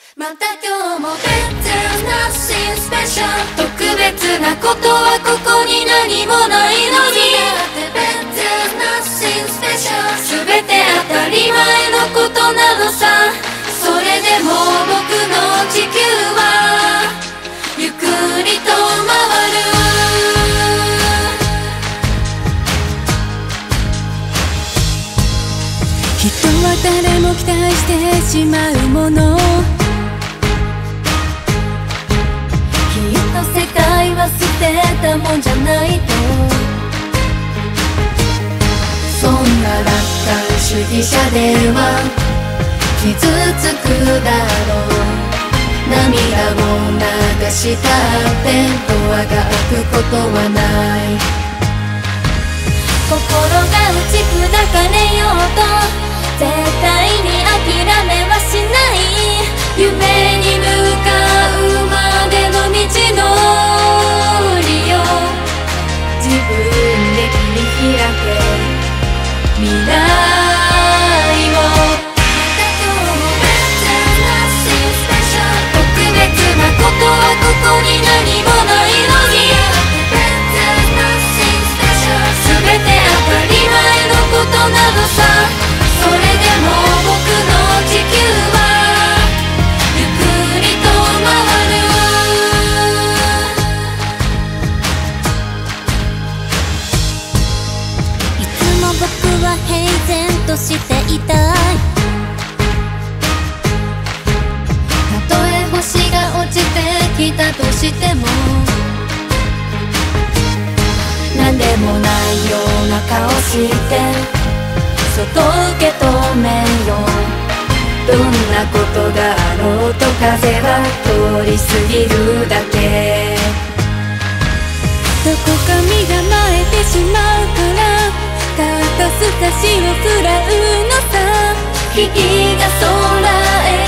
また今日も There's nothing special 特別なことはここに何もないのに There's nothing special 全て当たり前のことなのさ。それでも僕の地球はゆっくりと回る。人は誰も期待してしまうもの、きっと世界は捨てたもんじゃないと。そんな楽観主義者では傷つくだろう。涙を流したってドアが開くことはない。心が打ち砕かれようと絶対に諦めはしない。夢に向かうまでの道のりを自分で切り開け未来を。特別なことはここに何もないのに全て当たり前のことなのさ。それでも僕の地球はゆっくりと回る。いつも僕は平然としていたい。たとえ星が落ちてきたとしてもなんでもないような顔してそっと受け止めよう。どんなことがあろうと風は通り過ぎるだけ。どこか身構えてしまうから肩透かしを食らうのさ。木々が空へ